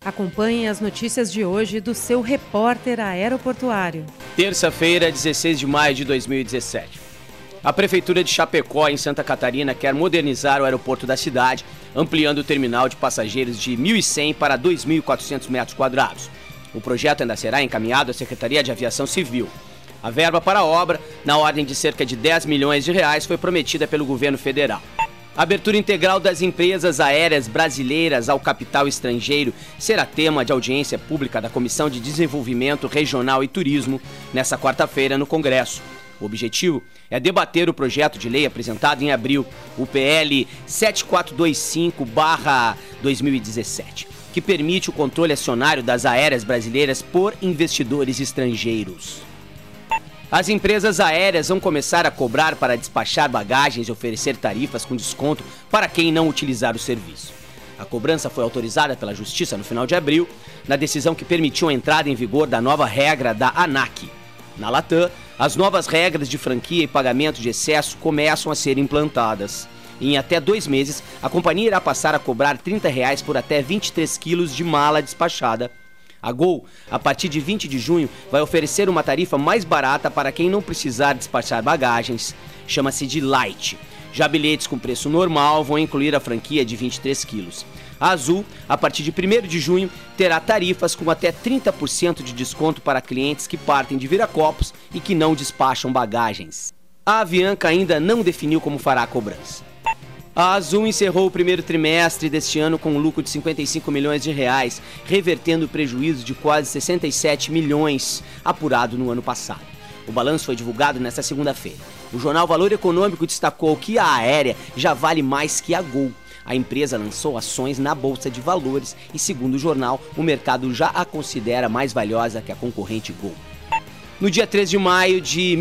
Acompanhe as notícias de hoje do seu repórter aeroportuário. Terça-feira, 16 de maio de 2017. A Prefeitura de Chapecó, em Santa Catarina, quer modernizar o aeroporto da cidade, ampliando o terminal de passageiros de 1.100 para 2.400 metros quadrados. O projeto ainda será encaminhado à Secretaria de Aviação Civil. A verba para a obra, na ordem de cerca de 10 milhões de reais, foi prometida pelo governo federal. A abertura integral das empresas aéreas brasileiras ao capital estrangeiro será tema de audiência pública da Comissão de Desenvolvimento Regional e Turismo nesta quarta-feira no Congresso. O objetivo é debater o projeto de lei apresentado em abril, o PL 7425/2017, que permite o controle acionário das aéreas brasileiras por investidores estrangeiros. As empresas aéreas vão começar a cobrar para despachar bagagens e oferecer tarifas com desconto para quem não utilizar o serviço. A cobrança foi autorizada pela Justiça no final de abril, na decisão que permitiu a entrada em vigor da nova regra da ANAC. Na Latam, as novas regras de franquia e pagamento de excesso começam a ser implantadas. Em até 2 meses, a companhia irá passar a cobrar R$ 30 por até 23 quilos de mala despachada. A Gol, a partir de 20 de junho, vai oferecer uma tarifa mais barata para quem não precisar despachar bagagens. Chama-se de Light. Já bilhetes com preço normal vão incluir a franquia de 23 quilos. A Azul, a partir de 1º de junho, terá tarifas com até 30% de desconto para clientes que partem de Viracopos e que não despacham bagagens. A Avianca ainda não definiu como fará a cobrança. A Azul encerrou o primeiro trimestre deste ano com um lucro de 55 milhões de reais, revertendo o prejuízo de quase 67 milhões apurado no ano passado. O balanço foi divulgado nesta segunda-feira. O jornal Valor Econômico destacou que a aérea já vale mais que a Gol. A empresa lançou ações na Bolsa de Valores e, segundo o jornal, o mercado já a considera mais valiosa que a concorrente Gol. No dia 3 de maio de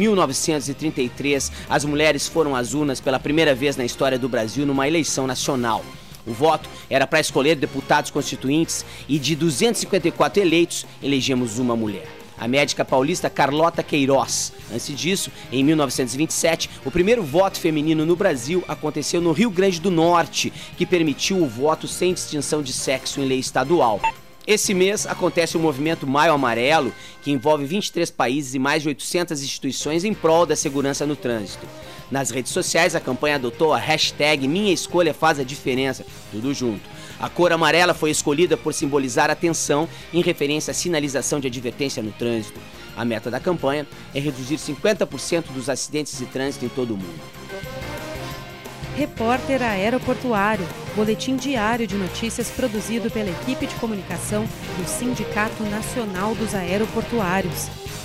1933, as mulheres foram às urnas pela primeira vez na história do Brasil numa eleição nacional. O voto era para escolher deputados constituintes e de 254 eleitos, elegemos uma mulher. A médica paulista Carlota Queiroz. Antes disso, em 1927, o primeiro voto feminino no Brasil aconteceu no Rio Grande do Norte, que permitiu o voto sem distinção de sexo em lei estadual. Esse mês acontece o movimento Maio Amarelo, que envolve 23 países e mais de 800 instituições em prol da segurança no trânsito. Nas redes sociais, a campanha adotou a hashtag Minha Escolha Faz a Diferença, tudo junto. A cor amarela foi escolhida por simbolizar atenção em referência à sinalização de advertência no trânsito. A meta da campanha é reduzir 50% dos acidentes de trânsito em todo o mundo. Repórter Aeroportuário, boletim diário de notícias produzido pela equipe de comunicação do Sindicato Nacional dos Aeroportuários.